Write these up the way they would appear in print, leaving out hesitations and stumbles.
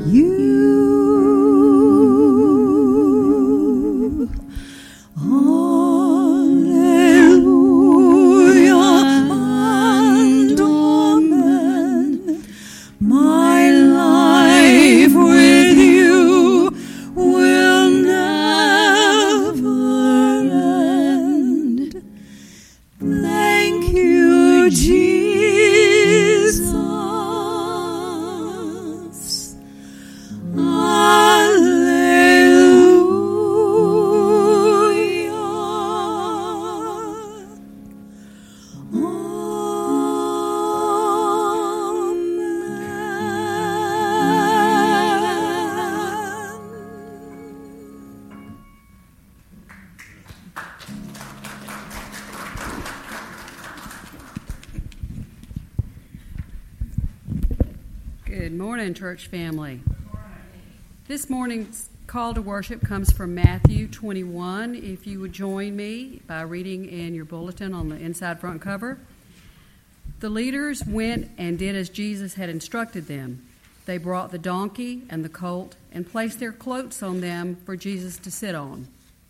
Church family. This morning's call to worship comes from Matthew 21. If you would join me by reading in your bulletin on the inside front cover. The leaders went and did as Jesus had instructed them. They brought the donkey and the colt and placed their cloaks on them for Jesus to sit on.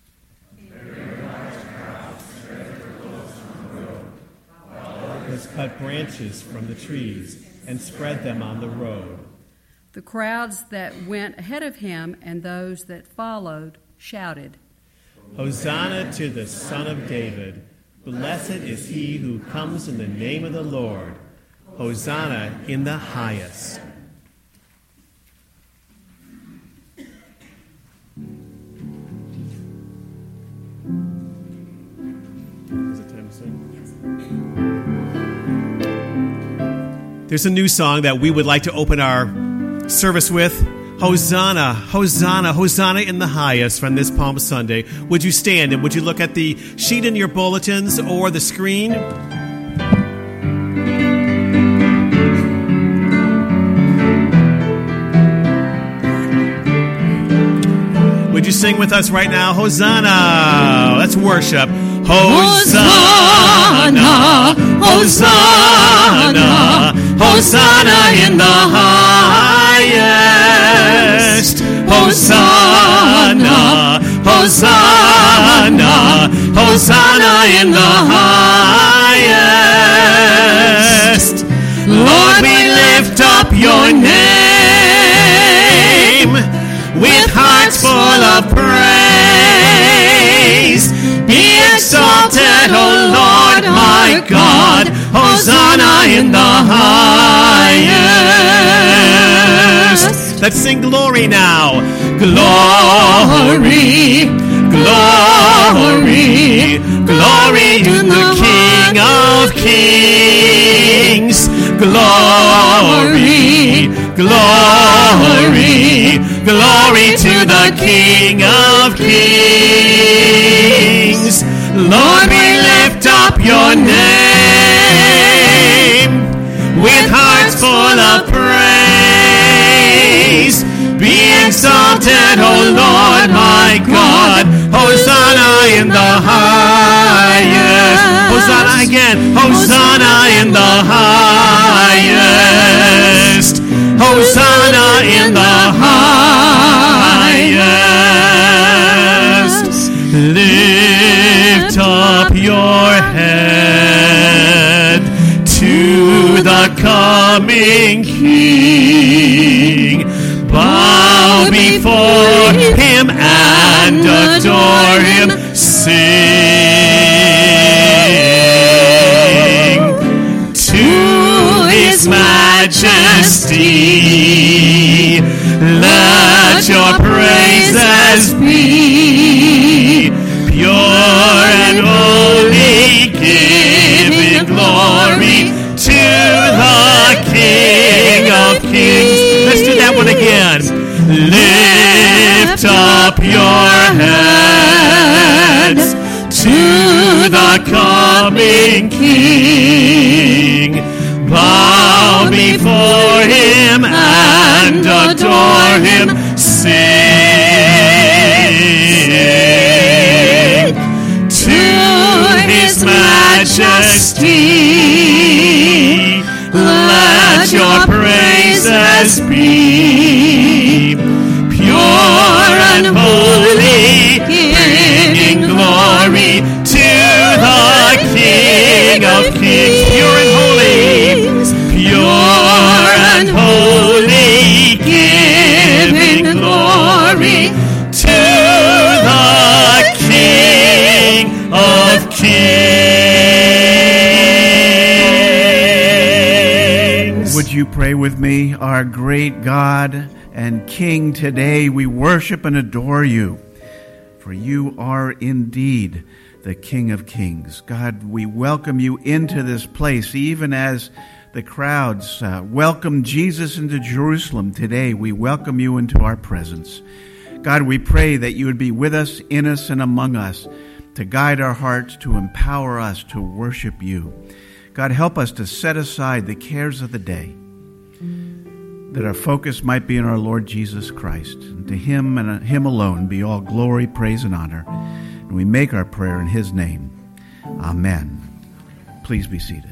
Others cut branches from the trees and spread them on the road. The crowds that went ahead of him and those that followed shouted, Hosanna to the Son of David. Blessed is he who comes in the name of the Lord. Hosanna in the highest. Is it time to sing? There's a new song that we would like to open our service with. Hosanna, Hosanna, Hosanna in the highest from this Palm Sunday. Would you stand and would you look at the sheet in your bulletins or the screen? Would you sing with us right now? Hosanna. Let's worship. Hosanna, Hosanna, Hosanna in the highest. Hosanna, Hosanna, Hosanna in the highest. Lord, we lift up your name with hearts full of praise. Be exalted, O Lord, my God. Hosanna in the highest. Let's sing glory now. Glory, glory, glory to the King of Kings. Glory, glory, glory to the King of Kings. Lord, we lift up your name with hearts full of praise. Be exalted, O Lord, my God. Hosanna in the highest. Hosanna again. Hosanna in the highest. Hosanna in the highest. Lift up your head to the coming King. Bow before him and adore him. Sing to his majesty. Let your praises be pure and holy, giving glory to the King of Kings. Let's do that one again. Lift up your heads to the coming King. Bow before him and adore him. Sing to his majesty. Let your praises be you pray with me? Our great God and King, today we worship and adore you, for you are indeed the King of Kings. God, we welcome you into this place, even as the crowds welcome Jesus into Jerusalem today. We welcome you into our presence. God, we pray that you would be with us, in us, and among us, to guide our hearts, to empower us to worship you. God, help us to set aside the cares of the day, that our focus might be on our Lord Jesus Christ. And to him and him alone be all glory, praise, and honor. And we make our prayer in his name. Amen. Please be seated.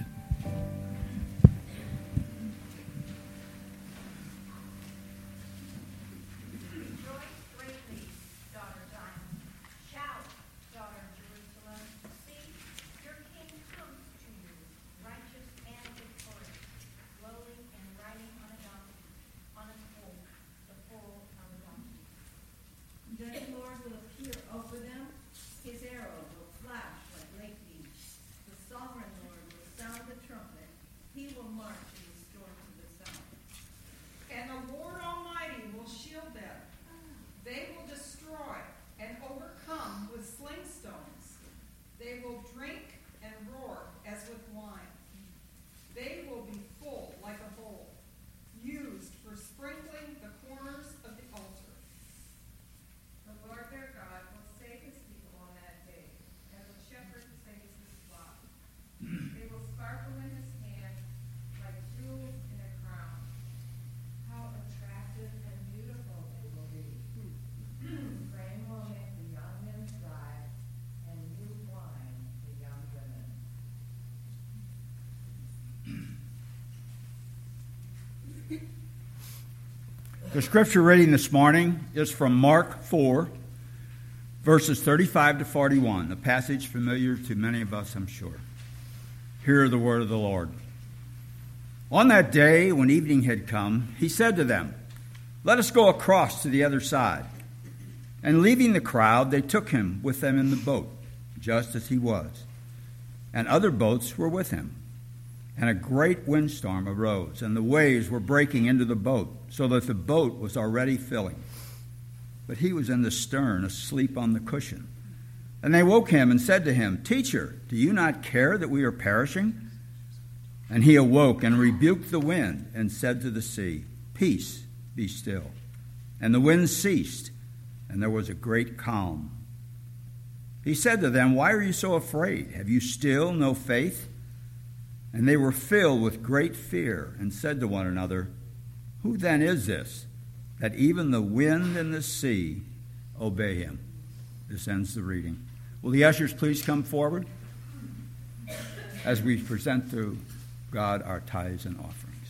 The scripture reading this morning is from Mark 4, verses 35 to 41, a passage familiar to many of us, I'm sure. Hear the word of the Lord. On that day, when evening had come, he said to them, "Let us go across to the other side." And leaving the crowd, they took him with them in the boat, just as he was. And other boats were with him. And a great windstorm arose, and the waves were breaking into the boat, so that the boat was already filling. But he was in the stern, asleep on the cushion. And they woke him and said to him, "Teacher, do you not care that we are perishing?" And he awoke and rebuked the wind and said to the sea, "Peace, be still." And the wind ceased, and there was a great calm. He said to them, "Why are you so afraid? Have you still no faith?" And they were filled with great fear and said to one another, "Who then is this, that even the wind and the sea obey him?" This ends the reading. Will the ushers please come forward as we present to God our tithes and offerings.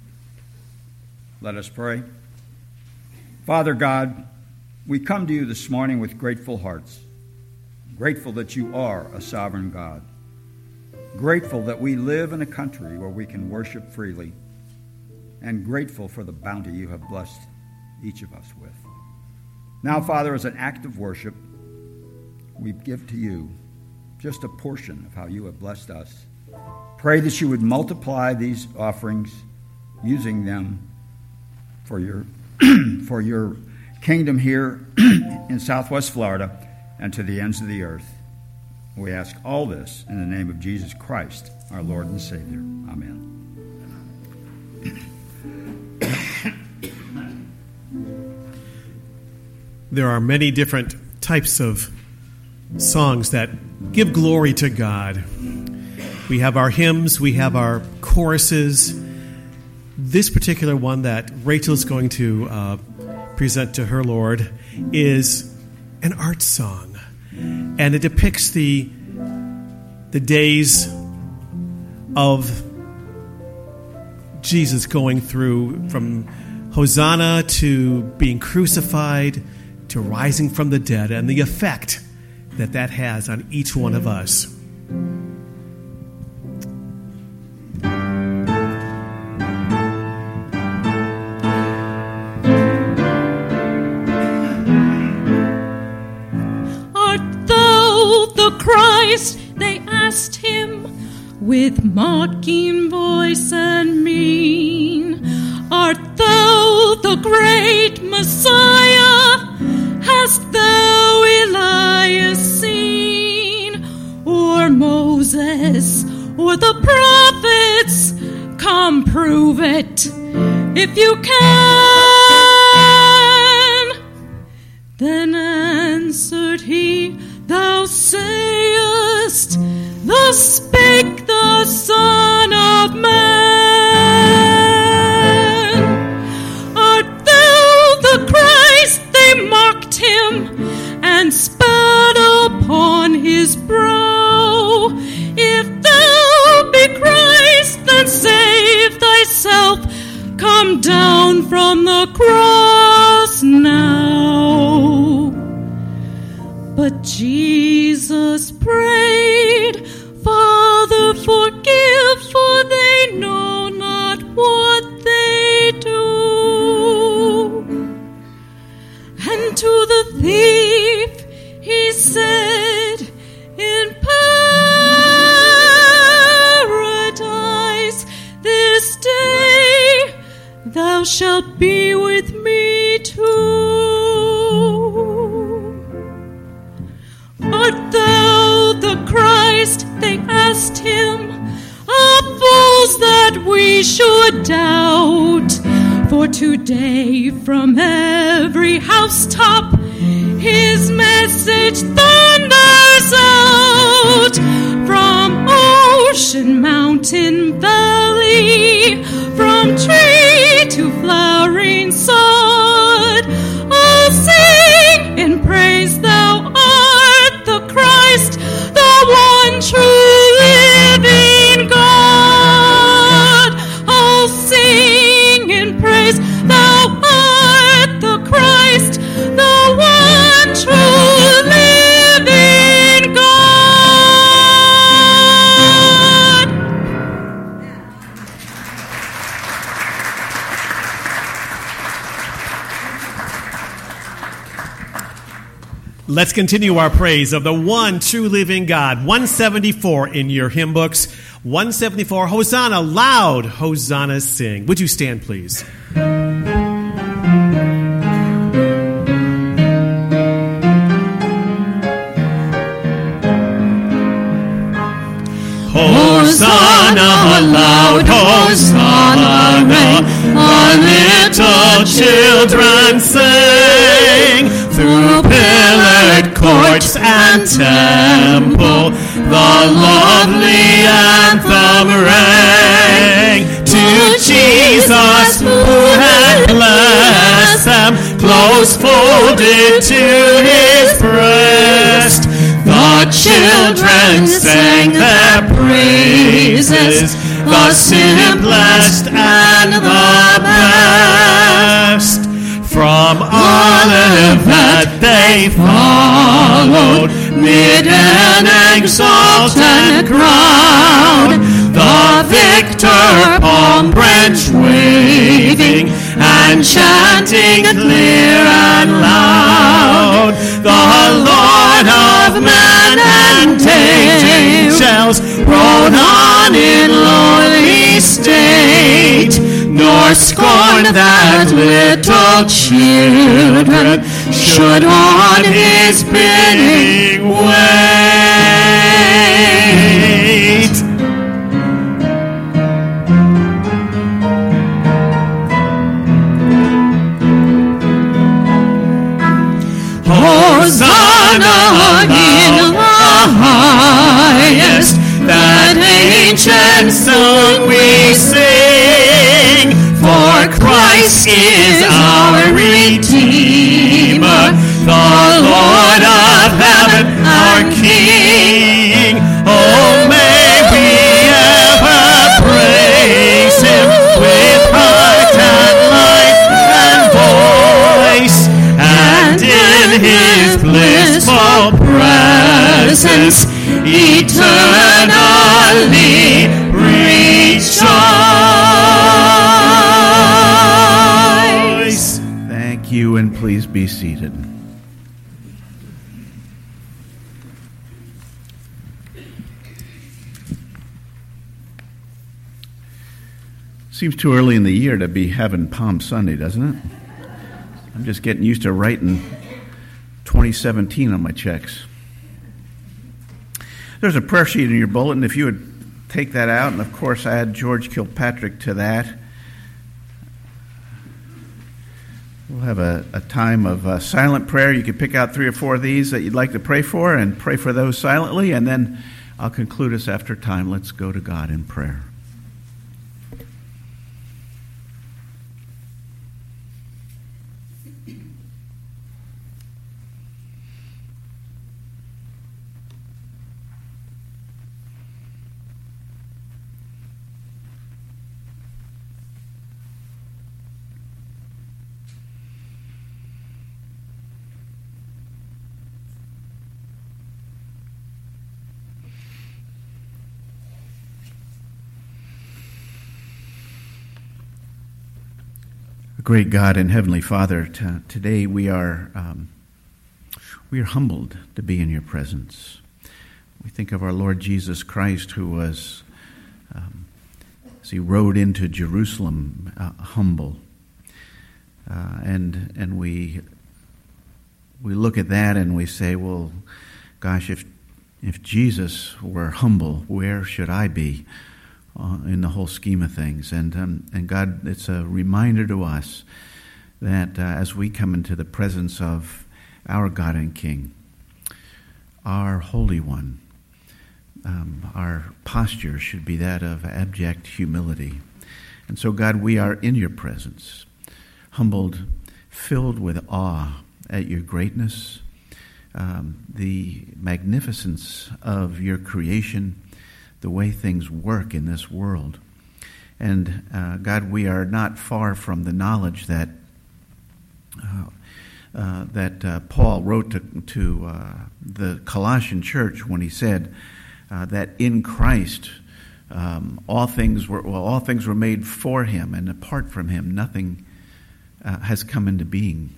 Let us pray. Father God, we come to you this morning with grateful hearts, grateful that you are a sovereign God. Grateful that we live in a country where we can worship freely, and grateful for the bounty you have blessed each of us with. Now, Father, as an act of worship, we give to you just a portion of how you have blessed us. Pray that you would multiply these offerings, using them for your for your kingdom here in Southwest Florida and to the ends of the earth. We ask all this in the name of Jesus Christ, our Lord and Savior. Amen. There are many different types of songs that give glory to God. We have our hymns, we have our choruses. This particular one that Rachel is going to present to her Lord is an art song. And it depicts the days of Jesus going through from Hosanna to being crucified to rising from the dead, and the effect that that has on each one of us. Christ, they asked him with mocking voice and mien. the great Messiah, hast thou Elias seen, or Moses, or the prophets? Come prove it, if you can. Then answered he, Thou sayest, Thus spake the Son of Man. Art thou the Christ? They mocked him, and spat upon his brow. If thou be Christ, then save thyself. Come down from the cross now. But Jesus prayed, Father, forgive, for they know not what they do. And to the thief he said, In paradise this day thou shalt be with me too. Art thou the Christ? They asked him. Fools that we should doubt. For today from every housetop his message thunders out. From ocean, mountain, valley, from tree to flowering sod, all sing in praise. Thou art the Christ, the one true living God. All sing in praise. Thou art the Christ, the one true living God. Let's continue our praise of the one true living God. 174 in your hymn books. 174, Hosanna, loud Hosanna sing. Would you stand, please? Hosanna, loud Hosanna, our little children sing. Through pillared courts and temple, the lovely anthem rang. To Jesus who had blessed them, close folded to his breast. The children sang their praises, the simplest and the best. From Olivet they followed, mid an exalted crowd, the victor palm branch waving and chanting clear and loud. The Lord of man and angels rode on in lowly state, nor scorn that little children should on his bidding wait. Hosanna in the highest, that ancient song we sing. For Christ is our Redeemer, the Lord of heaven, our King. Oh, may we ever praise him with heart and life and voice, and in his blissful presence eternally rejoice. Thank you, and please be seated. Seems too early in the year to be having Palm Sunday, doesn't it? I'm just getting used to writing 2017 on my checks. There's a prayer sheet in your bulletin. If you would take that out, and of course add George Kilpatrick to that. We'll have a time of silent prayer. You can pick out 3 or 4 of these that you'd like to pray for, and pray for those silently, and then I'll conclude us after time. Let's go to God in prayer. Great God and Heavenly Father, today we are humbled to be in your presence. We think of our Lord Jesus Christ, who was, as he rode into Jerusalem, humble, and we look at that and we say, well, gosh, if Jesus were humble, where should I be? In the whole scheme of things. And God, it's a reminder to us that as we come into the presence of our God and King, our Holy One, our posture should be that of abject humility. And so, God, we are in your presence, humbled, filled with awe at your greatness, the magnificence of your creation, the way things work in this world. And God, we are not far from the knowledge that Paul wrote to the Colossian church when he said that in Christ all things were made for him, and apart from him nothing has come into being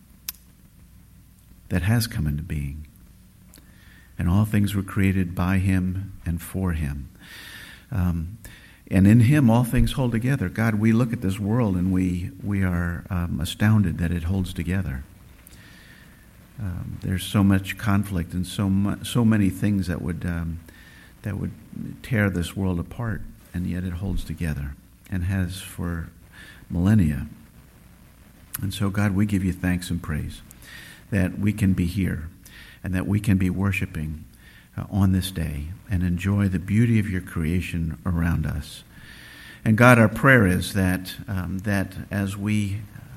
that has come into being. And all things were created by him and for him. And in him all things hold together. God, we look at this world and we are astounded that it holds together. There's so much conflict and so many things that would tear this world apart, and yet it holds together and has for millennia. And so, God, we give you thanks and praise that we can be here, and that we can be worshiping on this day and enjoy the beauty of your creation around us. And God, our prayer is that as we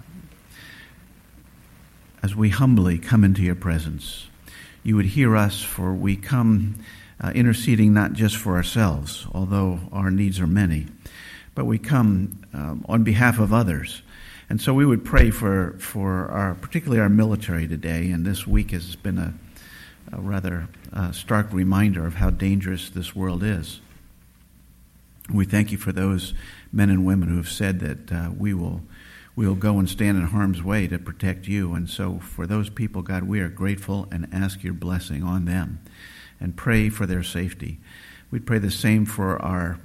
humbly come into your presence, you would hear us, for we come interceding not just for ourselves, although our needs are many, but we come on behalf of others. And so we would pray for particularly our military today, and this week has been a rather stark reminder of how dangerous this world is. We thank you for those men and women who have said that we will go and stand in harm's way to protect you. And so for those people, God, we are grateful and ask your blessing on them and pray for their safety. We pray the same for our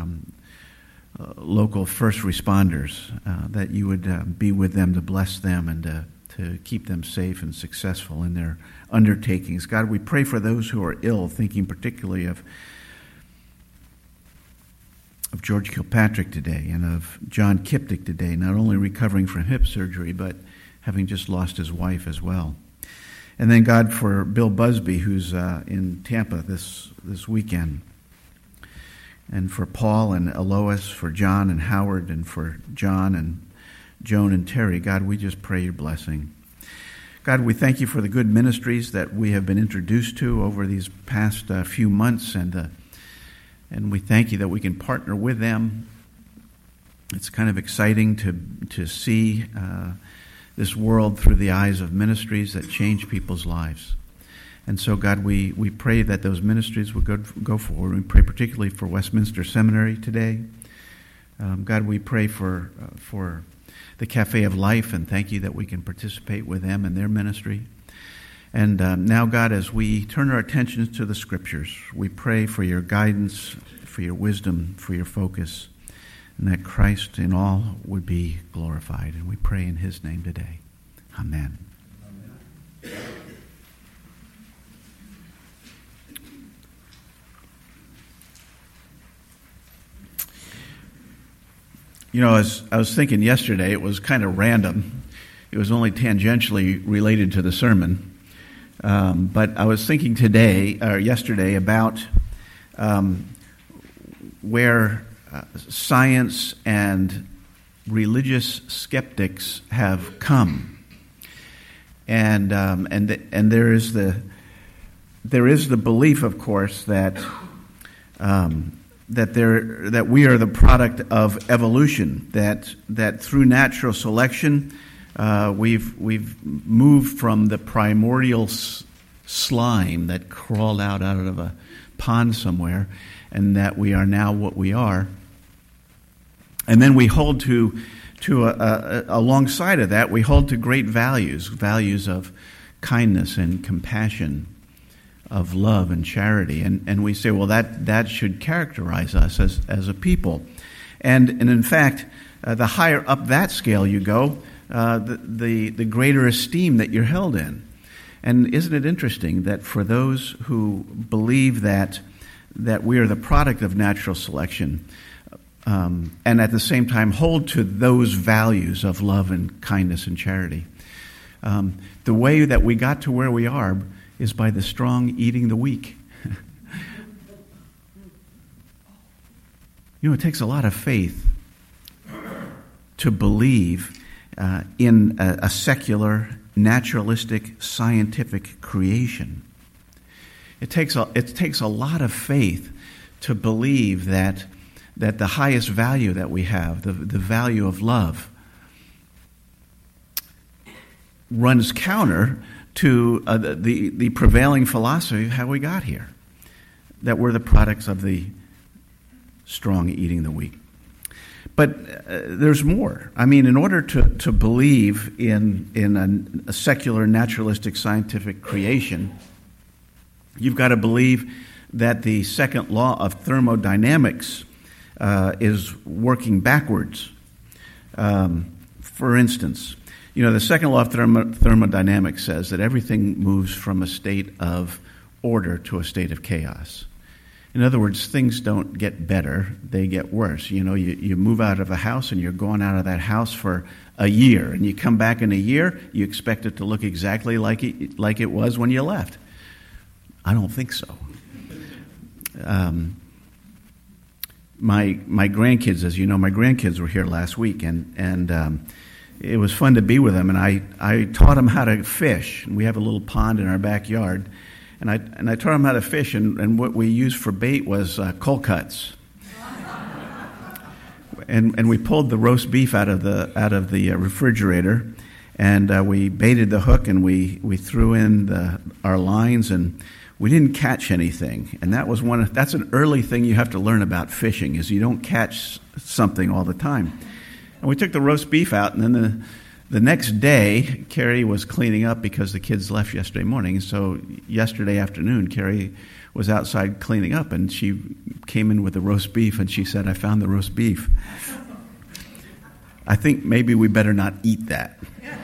local first responders, that you would be with them to bless them and to keep them safe and successful in their undertakings. God, we pray for those who are ill, thinking particularly of George Kilpatrick today and of John Kiptic today, not only recovering from hip surgery, but having just lost his wife as well. And then, God, for Bill Busby, who's in Tampa this weekend, and for Paul and Elois, for John and Howard, and for John and Joan and Terry, God, we just pray your blessing. God, we thank you for the good ministries that we have been introduced to over these past few months, and we thank you that we can partner with them. It's kind of exciting to see this world through the eyes of ministries that change people's lives. And so, God, we pray that those ministries will go forward. We pray particularly for Westminster Seminary today. God, we pray for the Cafe of Life, and thank you that we can participate with them in their ministry. And now, God, as we turn our attentions to the Scriptures, we pray for your guidance, for your wisdom, for your focus. and that Christ in all would be glorified. And we pray in his name today. Amen. You know, as I was thinking yesterday, it was kind of random. It was only tangentially related to the sermon. But I was thinking yesterday about where science and religious skeptics have come, and there is the belief, of course, that we are the product of evolution, that through natural selection we've moved from the primordial slime that crawled out of a pond somewhere, and that we are now what we are. And then we hold to alongside of that, we hold to great values of kindness and compassion, of love and charity, and we say, well, that should characterize us as a people, and in fact, the higher up that scale you go, the greater esteem that you're held in. And isn't it interesting that for those who believe that we are the product of natural selection, and at the same time hold to those values of love and kindness and charity, the way that we got to where we are is by the strong eating the weak. You know, it takes a lot of faith to believe in a secular, naturalistic, scientific creation. It takes a lot of faith to believe that the highest value that we have, the value of love, runs counter to the prevailing philosophy of how we got here, that we're the products of the strong eating the weak. But there's more. I mean, in order to believe in a secular, naturalistic, scientific creation, you've got to believe that the second law of thermodynamics is working backwards. For instance, you know, the second law of thermodynamics says that everything moves from a state of order to a state of chaos. In other words, things don't get better, they get worse. You know, you move out of a house and you're going out of that house for a year, and you come back in a year, you expect it to look exactly like it was when you left. I don't think so. My grandkids, as you know, my grandkids were here last week, and it was fun to be with them, and I taught them how to fish. We have a little pond in our backyard, and I taught them how to fish, and what we used for bait was cold cuts. And we pulled the roast beef out of the refrigerator, and we baited the hook, and we threw in our lines, and we didn't catch anything. And that's an early thing you have to learn about fishing, is you don't catch something all the time. And we took the roast beef out, and then the next day, Carrie was cleaning up because the kids left yesterday morning. So yesterday afternoon, Carrie was outside cleaning up, and she came in with the roast beef, and she said, "I found the roast beef." I think maybe we better not eat that.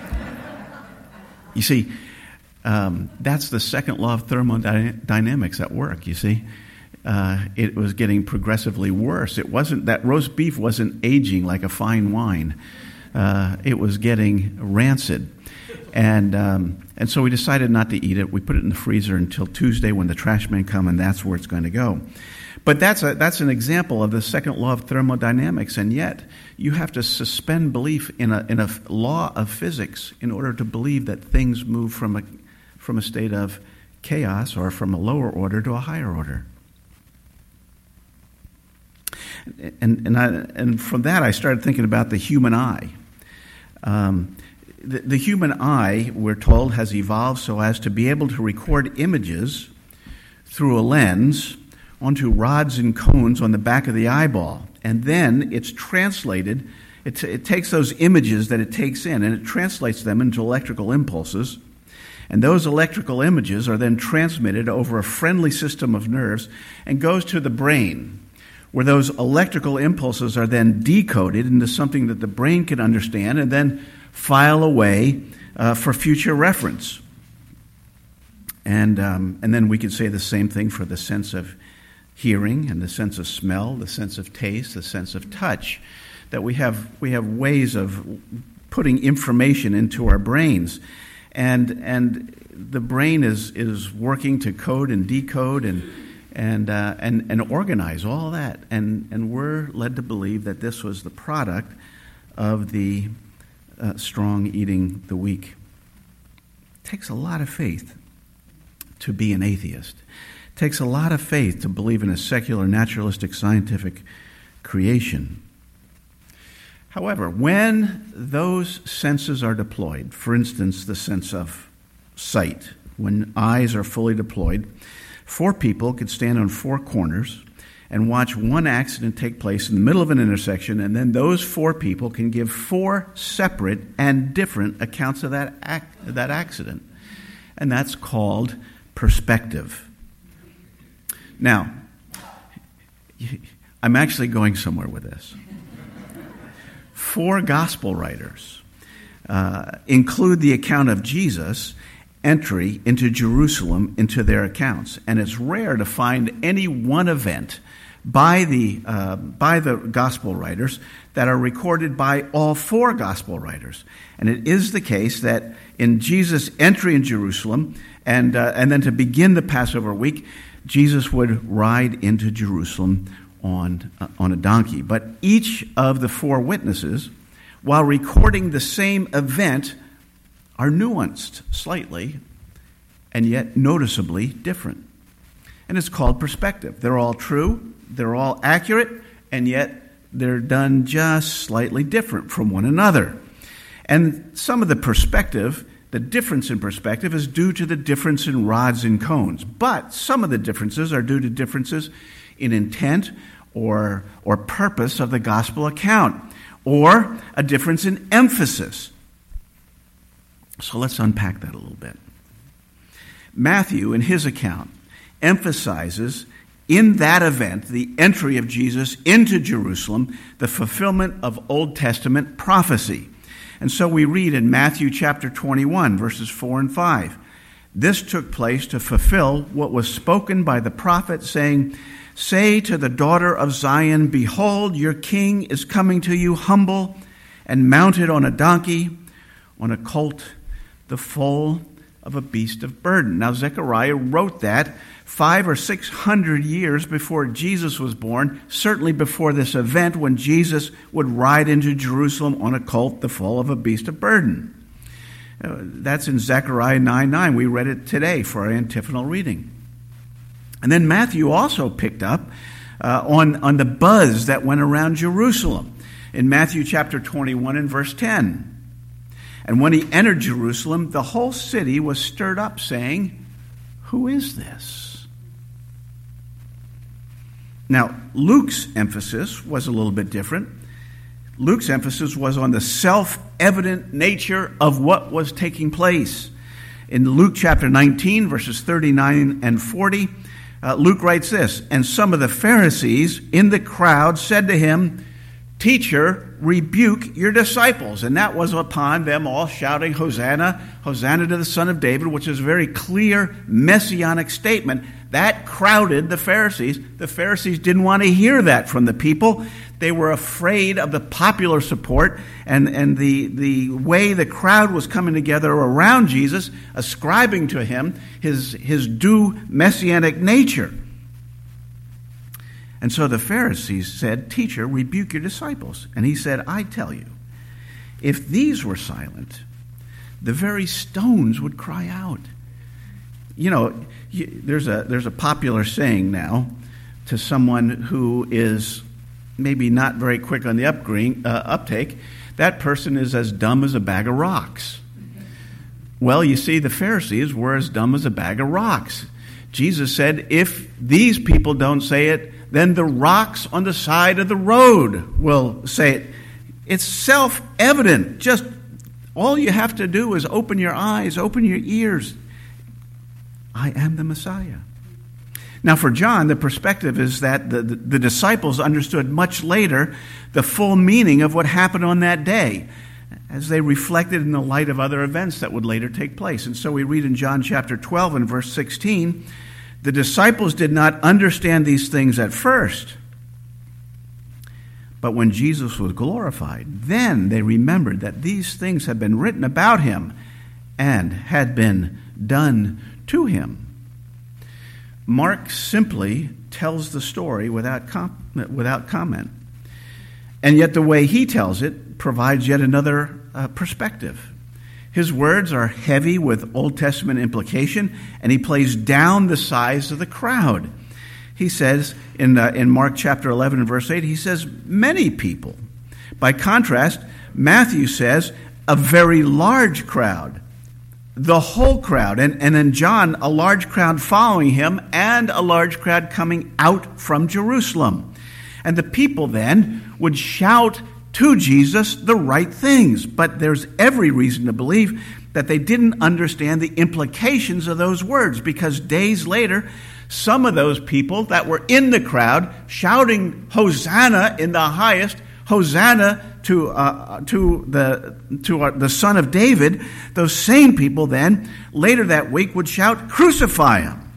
You see, that's the second law of thermodynamics at work, you see. It was getting progressively worse. It wasn't, that roast beef wasn't aging like a fine wine. It was getting rancid. And so we decided not to eat it. We put it in the freezer until Tuesday when the trash men come, and that's where it's going to go. But that's an example of the second law of thermodynamics, and yet you have to suspend belief in a law of physics in order to believe that things move from a state of chaos or from a lower order to a higher order. And from that, I started thinking about the human eye. The human eye, we're told, has evolved so as to be able to record images through a lens onto rods and cones on the back of the eyeball. And then it's translated, it takes those images that it takes in, and it translates them into electrical impulses. And those electrical images are then transmitted over a friendly system of nerves and goes to the brain, where those electrical impulses are then decoded into something that the brain can understand and then file away for future reference. And then we could say the same thing for the sense of hearing and the sense of smell, the sense of taste, the sense of touch, that we have ways of putting information into our brains. And the brain is working to code and decode and organize all that. And we're led to believe that this was the product of the strong eating the weak. It takes a lot of faith to be an atheist. It takes a lot of faith to believe in a secular, naturalistic, scientific creation. However, when those senses are deployed, for instance, the sense of sight, when eyes are fully deployed, 4 people could stand on 4 corners and watch one accident take place in the middle of an intersection, and then those 4 people can give 4 separate and different accounts of that accident. And that's called perspective. Now, I'm actually going somewhere with this. 4 gospel writers include the account of Jesus' entry into Jerusalem into their accounts. And it's rare to find any one event by the gospel writers that are recorded by all 4 gospel writers. And it is the case that in Jesus' entry in Jerusalem and then to begin the Passover week, Jesus would ride into Jerusalem on a donkey. But each of the 4 witnesses, while recording the same event, are nuanced slightly and yet noticeably different. And it's called perspective. They're all true, they're all accurate, and yet they're done just slightly different from one another. And some of the perspective, the difference in perspective, is due to the difference in rods and cones. But some of the differences are due to differences in intent or purpose of the gospel account, or a difference in emphasis. So let's unpack that a little bit. Matthew, in his account, emphasizes in that event, the entry of Jesus into Jerusalem, the fulfillment of Old Testament prophecy. And so we read in Matthew chapter 21, verses 4 and 5, "This took place to fulfill what was spoken by the prophet, saying, 'Say to the daughter of Zion, behold, your king is coming to you humble and mounted on a donkey, on a colt, the foal of a beast of burden.'" Now Zechariah wrote that 500 or 600 years before Jesus was born, certainly before this event when Jesus would ride into Jerusalem on a colt, the foal of a beast of burden. That's in Zechariah 9:9. We read it today for our antiphonal reading. And then Matthew also picked up on the buzz that went around Jerusalem in Matthew chapter 21 and verse 10. "And when he entered Jerusalem, the whole city was stirred up, saying, 'Who is this?'" Now, Luke's emphasis was a little bit different. Luke's emphasis was on the self-evident nature of what was taking place. In Luke chapter 19, verses 39 and 40, Luke writes this, "And some of the Pharisees in the crowd said to him, 'Teacher, rebuke your disciples.'" And that was upon them all shouting, "Hosanna, Hosanna to the Son of David," which is a very clear messianic statement. That crowded the Pharisees. The Pharisees didn't want to hear that from the people. They were afraid of the popular support and the way the crowd was coming together around Jesus, ascribing to him his due messianic nature. And so the Pharisees said, "Teacher, rebuke your disciples." And he said, "I tell you, if these were silent, the very stones would cry out." You know, there's a popular saying now to someone who is maybe not very quick on the uptake, that person is as dumb as a bag of rocks. Well, you see, the Pharisees were as dumb as a bag of rocks. Jesus said, if these people don't say it, then the rocks on the side of the road will say it. It's self-evident. Just all you have to do is open your eyes, open your ears. I am the Messiah. Now, for John, the perspective is that the disciples understood much later the full meaning of what happened on that day, as they reflected in the light of other events that would later take place. And so we read in John chapter 12 and verse 16, the disciples did not understand these things at first, but when Jesus was glorified, then they remembered that these things had been written about him and had been done to him. Mark simply tells the story without comment. And yet the way he tells it provides yet another perspective. His words are heavy with Old Testament implication, and he plays down the size of the crowd. He says in Mark chapter 11 and verse 8, he says, many people. By contrast, Matthew says, a very large crowd. The whole crowd. And in John, a large crowd following him and a large crowd coming out from Jerusalem. And the people then would shout to Jesus the right things. But there's every reason to believe that they didn't understand the implications of those words, because days later, some of those people that were in the crowd shouting, Hosanna in the highest, Hosanna to the Son of David, those same people then, later that week, would shout, crucify him.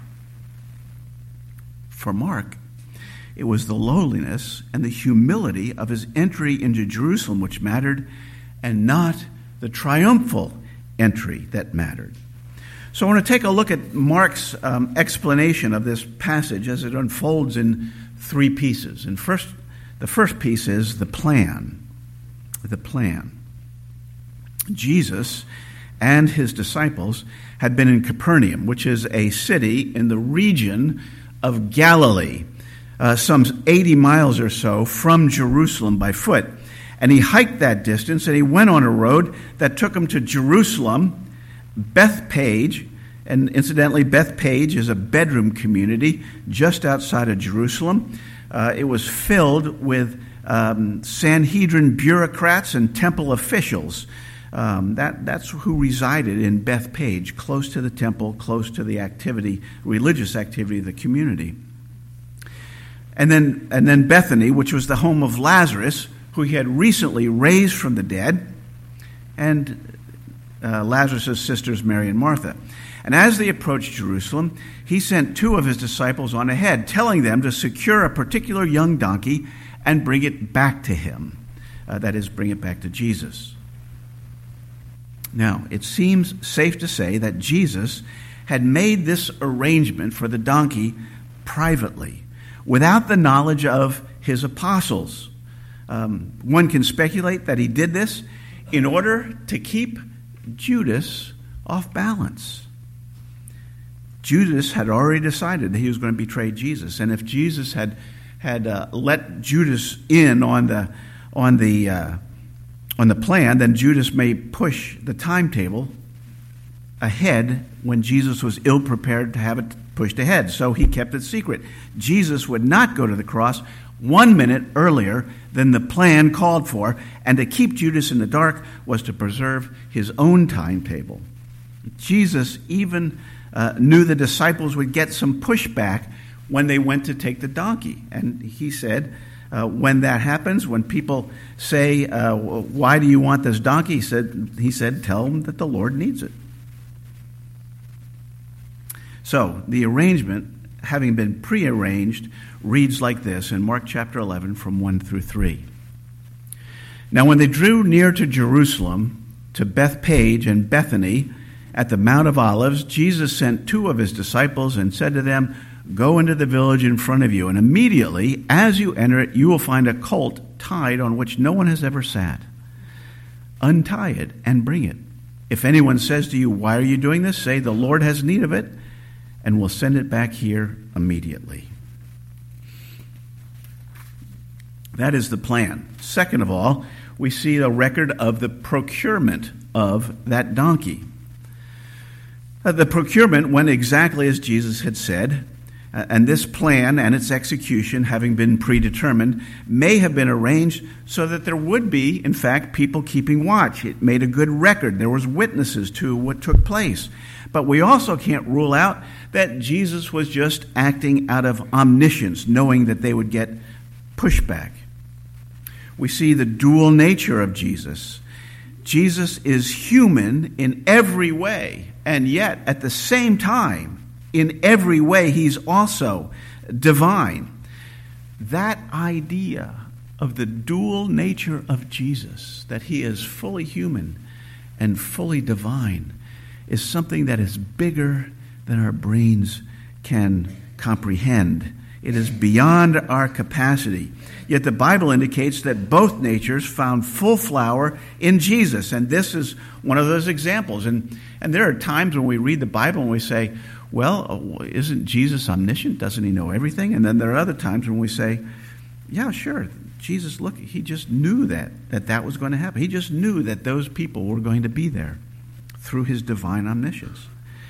For Mark, it was the lowliness and the humility of his entry into Jerusalem which mattered, and not the triumphal entry that mattered. So I want to take a look at Mark's explanation of this passage as it unfolds in three pieces. And the first piece is the plan. The plan. Jesus and his disciples had been in Capernaum, which is a city in the region of Galilee, some 80 miles or so from Jerusalem by foot. And he hiked that distance, and he went on a road that took him to Jerusalem, Bethpage. And incidentally, Bethpage is a bedroom community just outside of Jerusalem. It was filled with Sanhedrin bureaucrats and temple officials. That's who resided in Bethpage, close to the temple, close to the religious activity of the community. And then Bethany, which was the home of Lazarus, who he had recently raised from the dead, and Lazarus' sisters Mary and Martha. And as they approached Jerusalem, he sent two of his disciples on ahead, telling them to secure a particular young donkey and bring it back to him. That is, bring it back to Jesus. Now, it seems safe to say that Jesus had made this arrangement for the donkey privately, without the knowledge of his apostles. One can speculate that he did this in order to keep Judas off balance. Judas had already decided that he was going to betray Jesus, and if Jesus had let Judas in on the plan, then Judas may push the timetable ahead when Jesus was ill prepared to have it pushed ahead. So he kept it secret. Jesus would not go to the cross 1 minute earlier than the plan called for, and to keep Judas in the dark was to preserve his own timetable. Jesus even knew the disciples would get some pushback when they went to take the donkey. And he said, when that happens, when people say, why do you want this donkey? He said, tell them that the Lord needs it. So the arrangement, having been prearranged, reads like this in Mark chapter 11 from 1 through 3. Now when they drew near to Jerusalem, to Bethpage and Bethany, at the Mount of Olives, Jesus sent two of his disciples and said to them, go into the village in front of you, and immediately, as you enter it, you will find a colt tied on which no one has ever sat. Untie it and bring it. If anyone says to you, why are you doing this? Say, the Lord has need of it, and we'll send it back here immediately. That is the plan. Second of all, we see a record of the procurement of that donkey. The procurement went exactly as Jesus had said. And this plan and its execution, having been predetermined, may have been arranged so that there would be, in fact, people keeping watch. It made a good record. There was witnesses to what took place. But we also can't rule out that Jesus was just acting out of omniscience, knowing that they would get pushback. We see the dual nature of Jesus. Jesus is human in every way, and yet at the same time, in every way, he's also divine. That idea of the dual nature of Jesus, that he is fully human and fully divine, is something that is bigger than our brains can comprehend. It is beyond our capacity. Yet the Bible indicates that both natures found full flower in Jesus, and this is one of those examples. And there are times when we read the Bible and we say, well, isn't Jesus omniscient? Doesn't he know everything? And then there are other times when we say, yeah, sure, Jesus, look, he just knew that was going to happen. He just knew that those people were going to be there through his divine omniscience.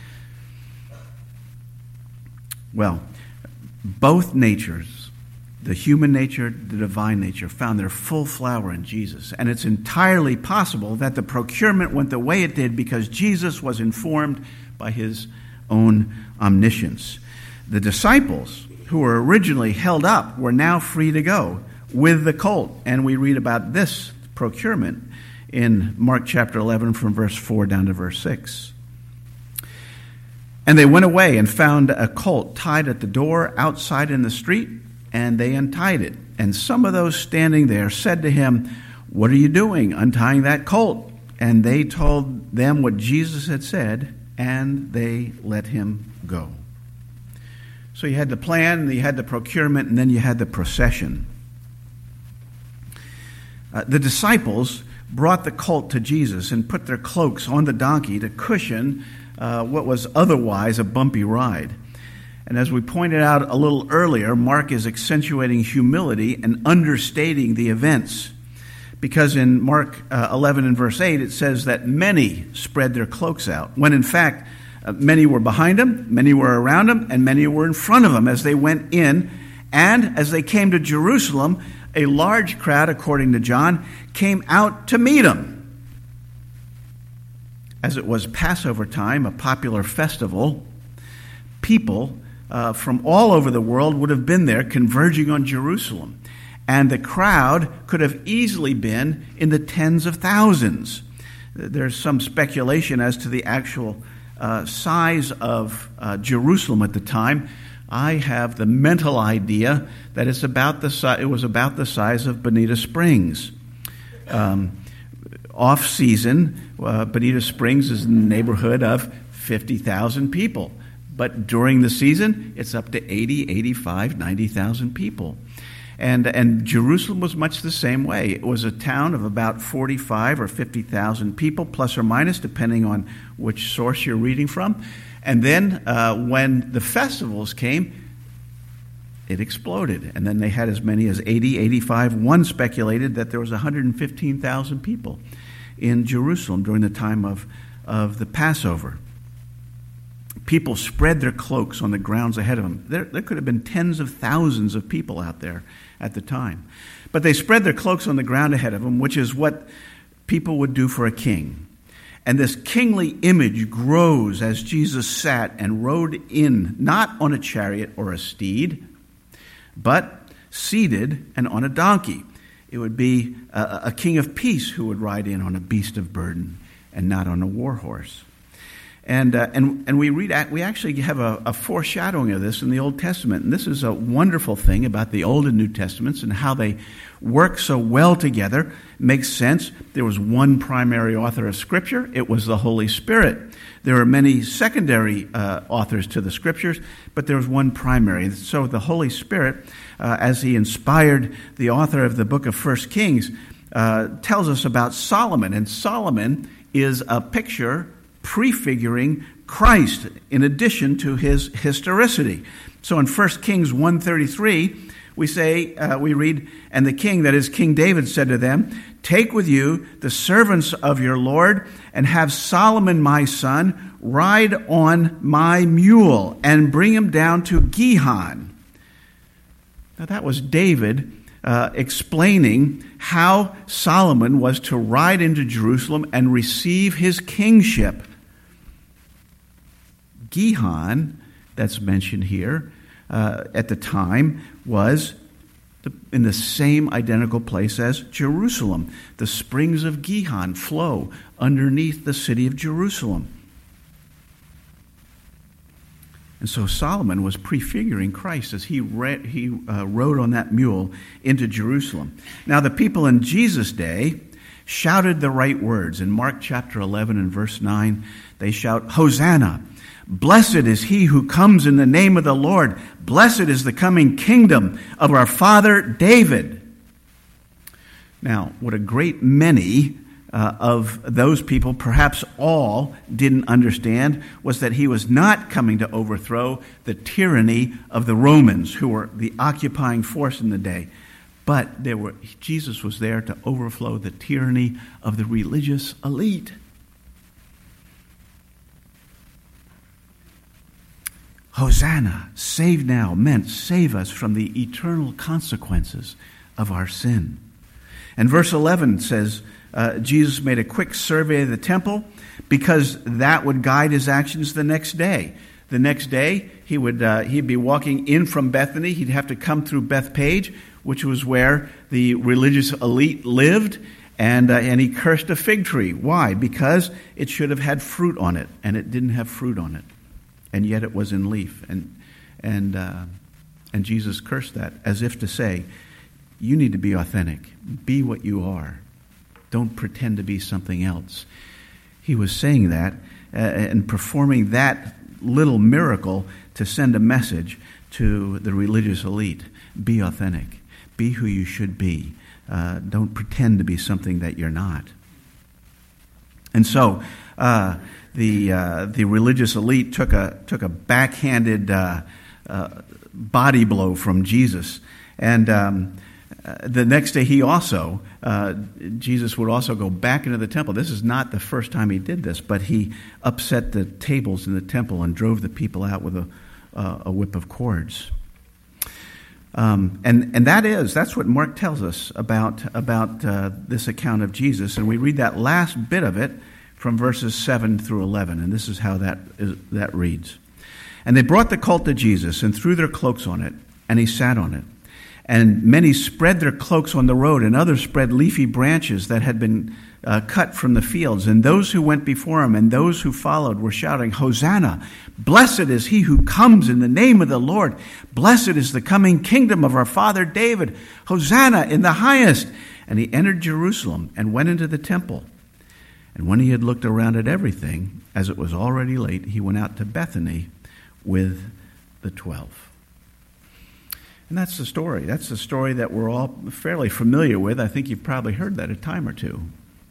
Well, both natures, the human nature, the divine nature, found their full flower in Jesus. And it's entirely possible that the procurement went the way it did because Jesus was informed by his own omniscience. The disciples who were originally held up were now free to go with the colt. And we read about this procurement in Mark chapter 11 from verse 4 down to verse 6. And they went away and found a colt tied at the door outside in the street, and they untied it. And some of those standing there said to him, "What are you doing, untying that colt?" And they told them what Jesus had said, and they let him go. So you had the plan, you had the procurement, and then you had the procession. The disciples brought the colt to Jesus and put their cloaks on the donkey to cushion what was otherwise a bumpy ride. And as we pointed out a little earlier, Mark is accentuating humility and understating the events. Because in Mark 11 and verse 8, it says that many spread their cloaks out, when in fact, many were behind him, many were around him, and many were in front of him as they went in. And as they came to Jerusalem, a large crowd, according to John, came out to meet him. As it was Passover time, a popular festival, people from all over the world would have been there converging on Jerusalem. And the crowd could have easily been in the tens of thousands. There's some speculation as to the actual size of Jerusalem at the time. I have the mental idea that it was about the size of Bonita Springs. Off-season, Bonita Springs is in the neighborhood of 50,000 people. But during the season, it's up to 80, 85, 90,000 people. And Jerusalem was much the same way. It was a town of about 45 or 50,000 people, plus or minus, depending on which source you're reading from. And then when the festivals came, it exploded. And then they had as many as 80, 85. One speculated that there was 115,000 people in Jerusalem during the time of the Passover. People spread their cloaks on the grounds ahead of them. There could have been tens of thousands of people out there at the time. But they spread their cloaks on the ground ahead of them, which is what people would do for a king. And this kingly image grows as Jesus sat and rode in, not on a chariot or a steed, but seated and on a donkey. It would be a king of peace who would ride in on a beast of burden and not on a war horse. And we actually have a foreshadowing of this in the Old Testament. And this is a wonderful thing about the Old and New Testaments and how they work so well together. It makes sense. There was one primary author of Scripture. It was the Holy Spirit. There are many secondary authors to the Scriptures, but there was one primary. So the Holy Spirit, as he inspired the author of the book of 1 Kings, tells us about Solomon. And Solomon is a picture prefiguring Christ in addition to his historicity. So in 1 Kings 1:33, we read, and the king, that is King David, said to them, take with you the servants of your Lord, and have Solomon my son ride on my mule, and bring him down to Gihon. Now that was David explaining how Solomon was to ride into Jerusalem and receive his kingship. Gihon, that's mentioned here, at the time was in the same identical place as Jerusalem. The springs of Gihon flow underneath the city of Jerusalem. And so Solomon was prefiguring Christ as he rode on that mule into Jerusalem. Now the people in Jesus' day shouted the right words. In Mark chapter 11 and verse 9, they shout, Hosanna! Blessed is he who comes in the name of the Lord. Blessed is the coming kingdom of our father David. Now, what a great many of those people, perhaps all, didn't understand was that he was not coming to overthrow the tyranny of the Romans, who were the occupying force in the day. But Jesus was there to overthrow the tyranny of the religious elite. Hosanna, save now, meant save us from the eternal consequences of our sin. And verse 11 says, Jesus made a quick survey of the temple because that would guide his actions the next day. The next day, he'd be walking in from Bethany. He'd have to come through Bethpage, which was where the religious elite lived, and he cursed a fig tree. Why? Because it should have had fruit on it, and it didn't have fruit on it. And yet it was in leaf. And Jesus cursed that as if to say, you need to be authentic. Be what you are. Don't pretend to be something else. He was saying that and performing that little miracle to send a message to the religious elite. Be authentic. Be who you should be. Don't pretend to be something that you're not. And so the religious elite took a backhanded body blow from Jesus, and the next day Jesus would also go back into the temple. This is not the first time he did this, but he upset the tables in the temple and drove the people out with a whip of cords. And that's what Mark tells us about this account of Jesus, and we read that last bit of it from verses 7 through 11, and this is how that reads. And they brought the colt to Jesus and threw their cloaks on it, and he sat on it. And many spread their cloaks on the road, and others spread leafy branches that had been cut from the fields. And those who went before him and those who followed were shouting, Hosanna! Blessed is he who comes in the name of the Lord. Blessed is the coming kingdom of our father David. Hosanna in the highest! And he entered Jerusalem and went into the temple. And when he had looked around at everything, as it was already late, he went out to Bethany with the 12. And that's the story. That's the story that we're all fairly familiar with. I think you've probably heard that a time or two.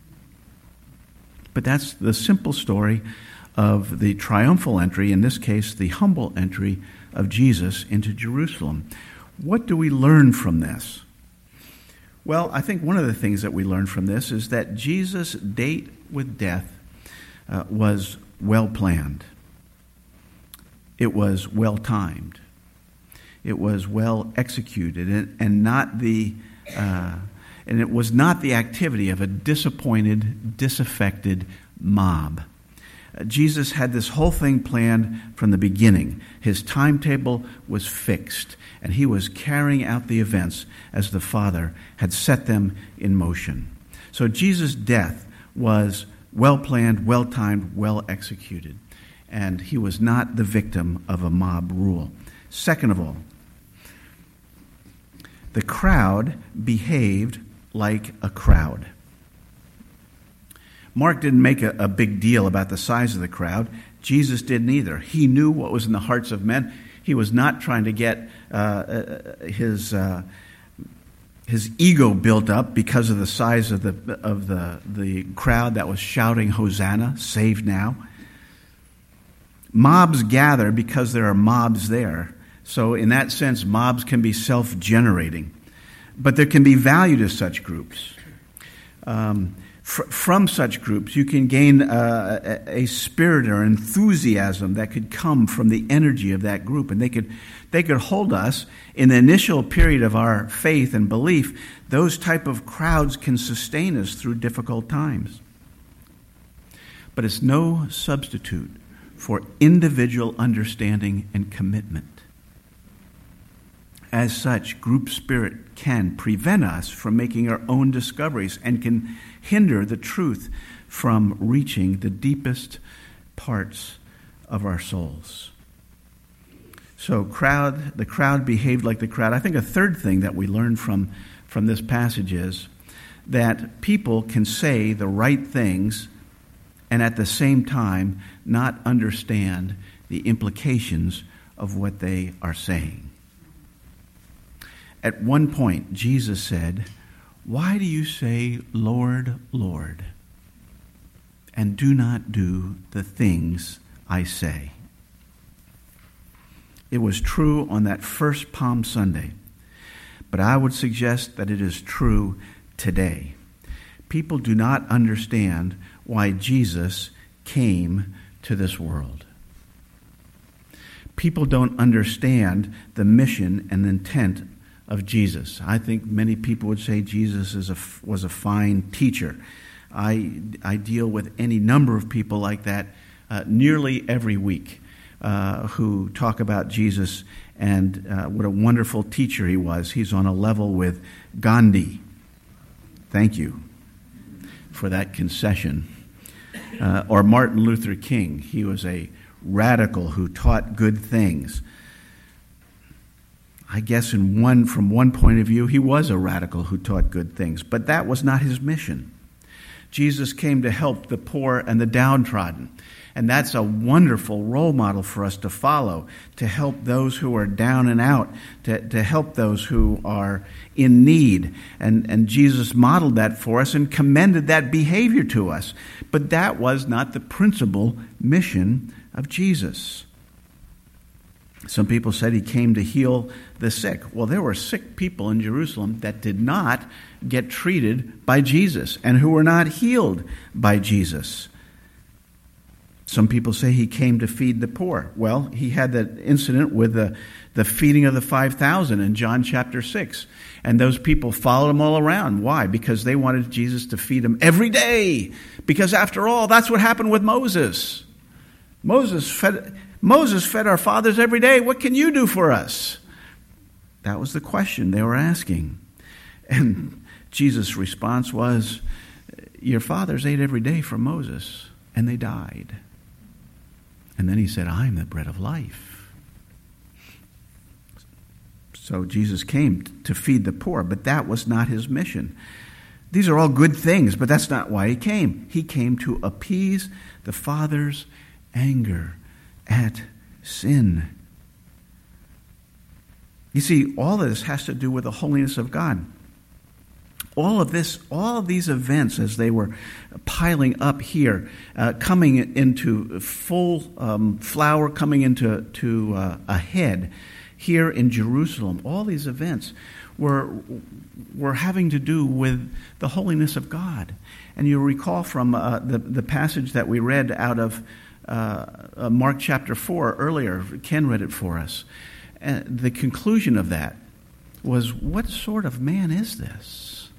But that's the simple story of the triumphal entry, in this case, the humble entry of Jesus into Jerusalem. What do we learn from this? Well, I think one of the things that we learn from this is that Jesus' date with death was well planned. It was well timed. It was well executed, and it was not the activity of a disappointed, disaffected mob. Jesus had this whole thing planned from the beginning. His timetable was fixed, and he was carrying out the events as the Father had set them in motion. So Jesus' death was well planned, well timed, well executed, and he was not the victim of a mob rule. Second of all, the crowd behaved like a crowd. Mark didn't make a big deal about the size of the crowd. Jesus didn't either. He knew what was in the hearts of men. He was not trying to get his ego built up because of the size of the crowd that was shouting, Hosanna, save now. Mobs gather because there are mobs there. So in that sense, mobs can be self-generating. But there can be value to such groups. From such groups, you can gain a spirit or enthusiasm that could come from the energy of that group. And they could hold us in the initial period of our faith and belief. Those type of crowds can sustain us through difficult times. But it's no substitute for individual understanding and commitment. As such, group spirit can prevent us from making our own discoveries and can hinder the truth from reaching the deepest parts of our souls. So the crowd behaved like the crowd. I think a third thing that we learn from this passage is that people can say the right things and at the same time not understand the implications of what they are saying. At one point, Jesus said, "Why do you say, 'Lord, Lord,' and do not do the things I say?" It was true on that first Palm Sunday, but I would suggest that it is true today. People do not understand why Jesus came to this world. People don't understand the mission and intent of Jesus. I think many people would say Jesus was a fine teacher. I deal with any number of people like that nearly every week who talk about Jesus and what a wonderful teacher he was. He's on a level with Gandhi. Thank you for that concession. Or Martin Luther King. He was a radical who taught good things. I guess from one point of view, he was a radical who taught good things, but that was not his mission. Jesus came to help the poor and the downtrodden, and that's a wonderful role model for us to follow, to help those who are down and out, to help those who are in need. And Jesus modeled that for us and commended that behavior to us. But that was not the principal mission of Jesus. Some people said he came to heal the sick. Well, there were sick people in Jerusalem that did not get treated by Jesus and who were not healed by Jesus. Some people say he came to feed the poor. Well, he had that incident with the feeding of the 5,000 in John chapter 6. And those people followed him all around. Why? Because they wanted Jesus to feed them every day. Because after all, that's what happened with Moses. Moses fed our fathers every day. What can you do for us? That was the question they were asking. And Jesus' response was, your fathers ate every day from Moses, and they died. And then he said, I'm the bread of life. So Jesus came to feed the poor, but that was not his mission. These are all good things, but that's not why he came. He came to appease the Father's anger at sin. You see, all of this has to do with the holiness of God. All of these events as they were piling up here, coming into full flower, coming into a head here in Jerusalem, all these events were having to do with the holiness of God. And you recall from the passage that we read out of Mark chapter 4 earlier, Ken read it for us. The conclusion of that was, what sort of man is this?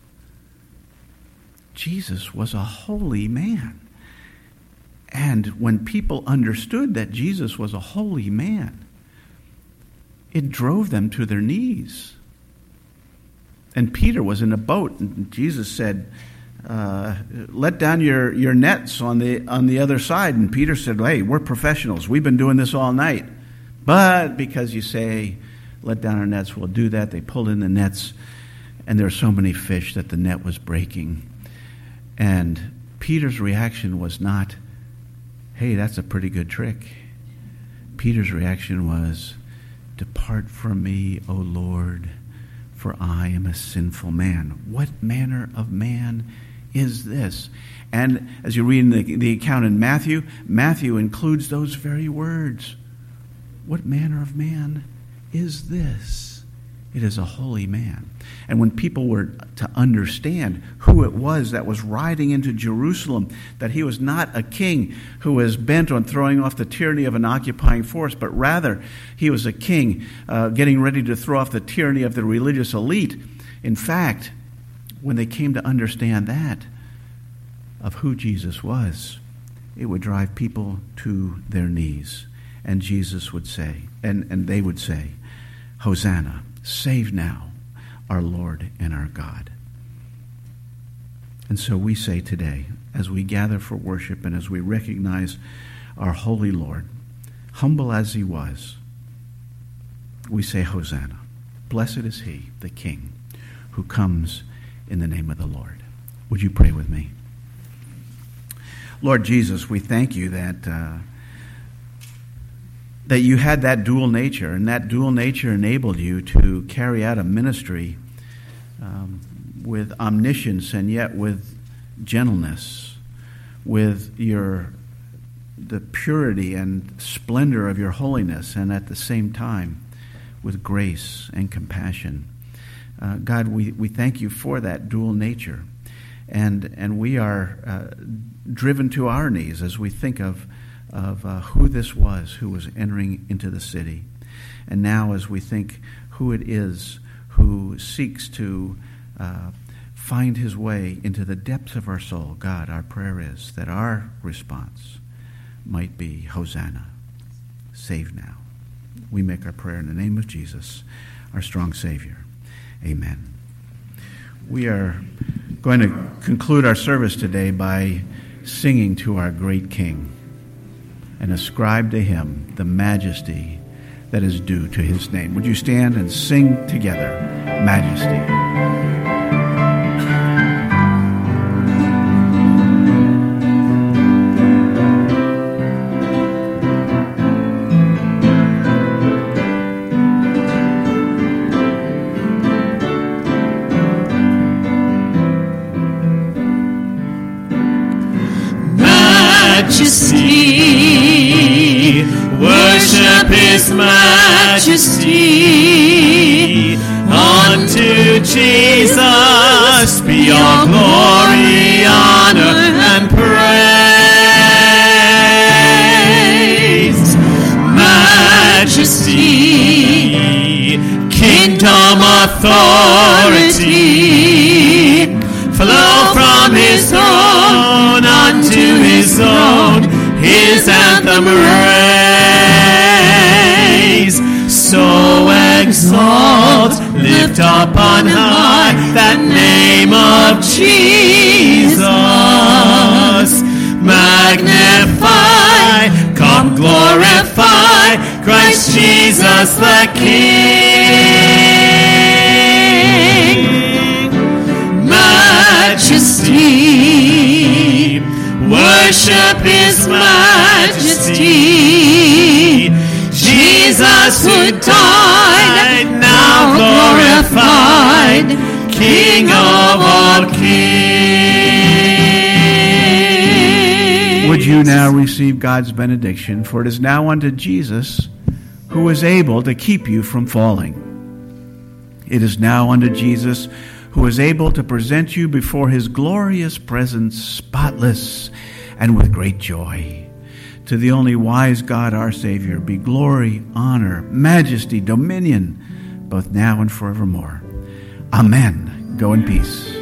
Jesus was a holy man. And when people understood that Jesus was a holy man, it drove them to their knees. And Peter was in a boat, and Jesus said, let down your nets on the other side. And Peter said, hey, we're professionals. We've been doing this all night. But because you say, let down our nets, we'll do that. They pulled in the nets, and there were so many fish that the net was breaking. And Peter's reaction was not, hey, that's a pretty good trick. Peter's reaction was, depart from me, O Lord, for I am a sinful man. What manner of man is this? And as you read in the account in Matthew includes those very words. What manner of man is this? It is a holy man. And when people were to understand who it was that was riding into Jerusalem, that he was not a king who was bent on throwing off the tyranny of an occupying force, but rather he was a king getting ready to throw off the tyranny of the religious elite. In fact, when they came to understand that, of who Jesus was, it would drive people to their knees. And Jesus would say, and they would say, Hosanna, save now our Lord and our God. And so we say today, as we gather for worship and as we recognize our holy Lord, humble as he was, we say Hosanna. Blessed is he, the King, who comes in the name of the Lord. Would you pray with me? Lord Jesus, we thank you that you had that dual nature, and that dual nature enabled you to carry out a ministry with omniscience and yet with gentleness, with the purity and splendor of your holiness, and at the same time with grace and compassion. God, we thank you for that dual nature, and we are driven to our knees as we think of who this was who was entering into the city. And now as we think who it is who seeks to find his way into the depths of our soul, God, our prayer is that our response might be Hosanna, save now. We make our prayer in the name of Jesus, our strong Savior. Amen. We are going to conclude our service today by singing to our great King and ascribe to him the majesty that is due to his name. Would you stand and sing together, Majesty? Majesty, worship his majesty. Unto Jesus be all glory, honor, and praise. Majesty, kingdom, authority, flow from his throne unto his own, his anthem raise. So exalt, lift up on high that name of Jesus. Magnify, come glorify Christ Jesus the King. Majesty, worship his majesty. Jesus who died, now glorified, King of all kings. Would you now receive God's benediction? For it is now unto Jesus who is able to keep you from falling. It is now unto Jesus who is able to present you before his glorious presence, spotless and with great joy. To the only wise God, our Savior, be glory, honor, majesty, dominion, both now and forevermore. Amen. Go in peace.